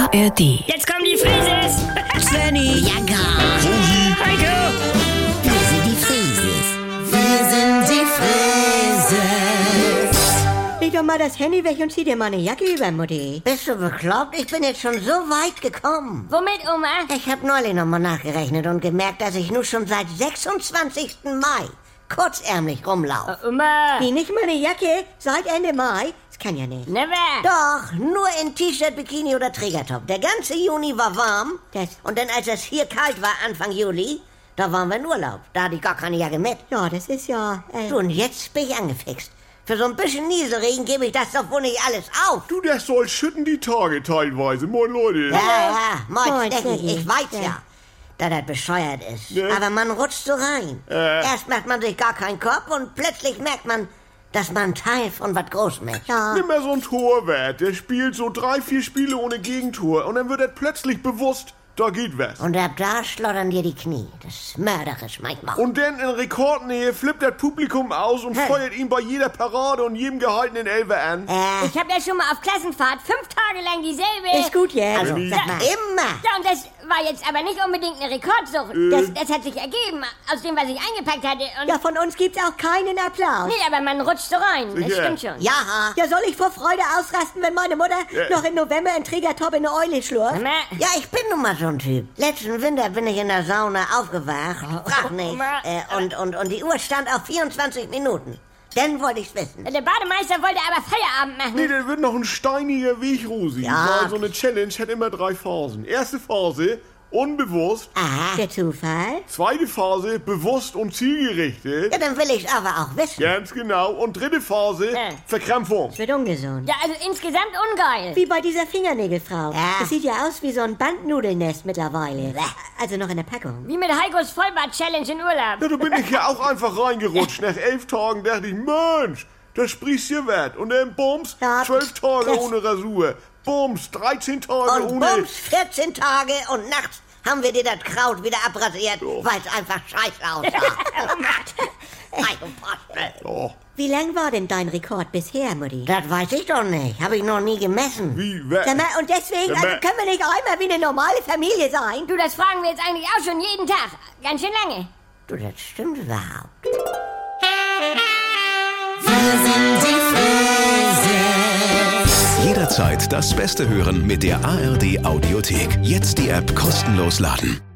ARD. Jetzt kommen die Frises! Svenny, Ja, gar. Heiko! Wir sind die Frieses. Wir sind die Frieses. leg doch mal das Handy weg und zieh dir mal eine Jacke über, Mutti. Bist du bekloppt? Ich bin jetzt schon so weit gekommen. Womit, Oma? Ich habe neulich nochmal nachgerechnet und gemerkt, dass ich nun schon seit 26. Mai kurzärmlich rumlaufe. Oma! Wie, nicht mal eine Jacke seit Ende Mai? Das kann ja nicht. Never! Doch, nur in T-Shirt, Bikini oder Trägertop. Der ganze Juni war warm. Und dann, als es hier kalt war, Anfang Juli, da waren wir in Urlaub. Da hatte ich gar keine Jacke mit. Ja, das ist ja... Du, und jetzt bin ich angefixt. Für so ein bisschen Nieselregen gebe ich das doch wohl nicht alles auf. Du, das soll schütten die Tage teilweise. Moin, Leute. Ja, Moin, moin, Stecki, Stecki. ich weiß Ja. ja, dass das bescheuert ist. Ja. Aber man rutscht so rein. Erst macht man sich gar keinen Kopf und plötzlich merkt man, dass man Teil von was Großem ist. Ja. Nimm mal so einen Torwart, der spielt so 3-4 Spiele ohne Gegentor und dann wird er plötzlich bewusst, da geht was. Und ab da schlottern dir die Knie. Das ist mörderisch manchmal. Und dann in Rekordnähe flippt das Publikum aus und feuert ihn bei jeder Parade und jedem gehaltenen Elfer an. Ich habe ja schon mal auf Klassenfahrt 5 Tage lang dieselbe... Ist gut jetzt. Also, Benni. sag mal, immer. Ja, und das war jetzt aber nicht unbedingt eine Rekordsucht. Das hat sich ergeben aus dem, was ich eingepackt hatte. Und Ja, von uns gibt's auch keinen Applaus. nee, aber man rutscht so rein. Das Sicher. stimmt schon. Ja, Ja, soll ich vor Freude ausrasten, wenn meine Mutter noch im November ein Trägertop in eine Eule schlurft? Oma, ja, ich bin nun mal so ein Typ. Letzten Winter bin ich in der Sauna aufgewacht. Frag nicht. Und die Uhr stand auf 24 Minuten. Dann wollte ich's wissen. der Bademeister wollte aber Feierabend machen. Nee, der wird noch ein steiniger Weg, Rosi. Ja. Weil so eine Challenge hat immer 3 Phasen. Erste Phase, unbewusst. Aha. Der Zufall? Zweite Phase, bewusst und zielgerichtet. Ja, dann will ich's aber auch wissen. Ganz genau. Und dritte Phase, Ja. Verkrampfung. Wird ungesund. Ja, also insgesamt ungeil. Wie bei dieser Fingernägelfrau. Ja. Das sieht ja aus wie so ein Bandnudelnest mittlerweile. Also noch in der Packung. Wie mit Heikos Vollbart-Challenge in Urlaub. Ja, da bin ich ja auch einfach reingerutscht. Nach 11 Tagen dachte ich, Mensch, das sprichst dir wert. Und dann bums, Ja, 12 Tage das- ohne Rasur. Bums, 13 Tage Und ohne... bums, 14 Tage und nachts haben wir dir das Kraut wieder abrasiert, weil es einfach scheiße aussah. Oh, Wie lang war denn dein Rekord bisher, Mutti? Das weiß ich doch nicht. Habe ich noch nie gemessen. wie... Sag mal, und deswegen, Sag mal- also können wir nicht einmal wie eine normale Familie sein? Du, das fragen wir jetzt eigentlich auch schon jeden Tag. Ganz schön lange. Du, das stimmt überhaupt. Jederzeit das Beste hören mit der ARD Audiothek. Jetzt die App kostenlos laden.